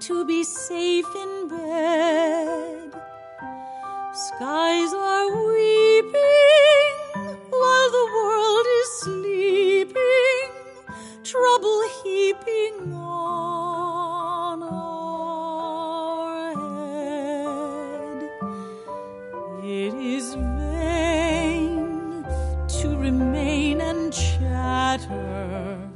to be safe in bed. Skies are weeping while the world is sleeping, trouble heaping on our head. It is vain to remain and chatter,